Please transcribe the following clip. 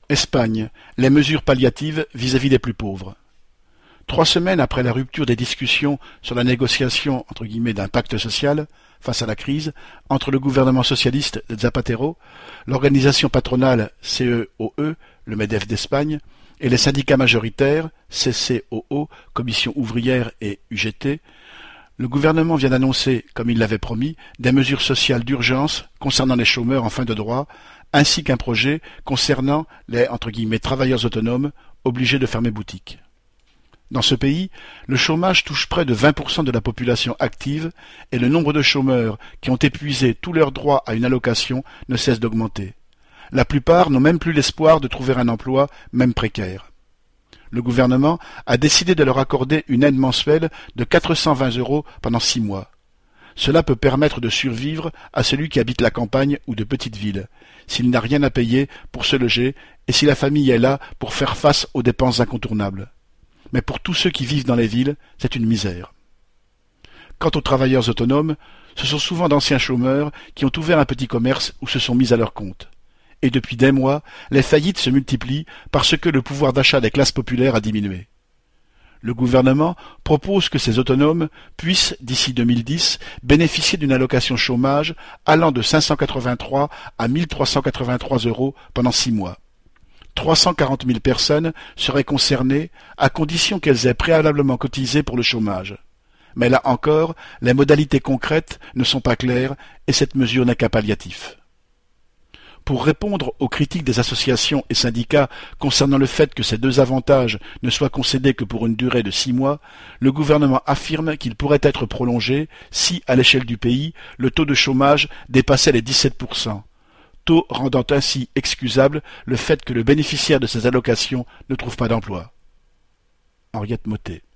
Espagne, les mesures palliatives vis-à-vis des plus pauvres. 3 semaines après la rupture des discussions sur la négociation d'un pacte social face à la crise entre le gouvernement socialiste de Zapatero, l'organisation patronale CEOE, le MEDEF d'Espagne, et les syndicats majoritaires CCOO, Commission ouvrière et UGT, le gouvernement vient d'annoncer, comme il l'avait promis, des mesures sociales d'urgence concernant les chômeurs en fin de droit, ainsi qu'un projet concernant les « travailleurs autonomes » obligés de fermer boutique. Dans ce pays, le chômage touche près de 20% de la population active et le nombre de chômeurs qui ont épuisé tous leurs droits à une allocation ne cesse d'augmenter. La plupart n'ont même plus l'espoir de trouver un emploi, même précaire. Le gouvernement a décidé de leur accorder une aide mensuelle de 420 € pendant 6 mois. Cela peut permettre de survivre à celui qui habite la campagne ou de petites villes, s'il n'a rien à payer pour se loger et si la famille est là pour faire face aux dépenses incontournables. Mais pour tous ceux qui vivent dans les villes, c'est une misère. Quant aux travailleurs autonomes, ce sont souvent d'anciens chômeurs qui ont ouvert un petit commerce ou se sont mis à leur compte. Et depuis des mois, les faillites se multiplient parce que le pouvoir d'achat des classes populaires a diminué. Le gouvernement propose que ces autonomes puissent, d'ici 2010, bénéficier d'une allocation chômage allant de 583 à 1383 € pendant 6 mois. 340 000 personnes seraient concernées à condition qu'elles aient préalablement cotisé pour le chômage. Mais là encore, les modalités concrètes ne sont pas claires et cette mesure n'est qu'un palliatif. Pour répondre aux critiques des associations et syndicats concernant le fait que ces deux avantages ne soient concédés que pour une durée de 6 mois, le gouvernement affirme qu'il pourrait être prolongé si, à l'échelle du pays, le taux de chômage dépassait les 17%. Taux rendant ainsi excusable le fait que le bénéficiaire de ces allocations ne trouve pas d'emploi. Henriette Mottet.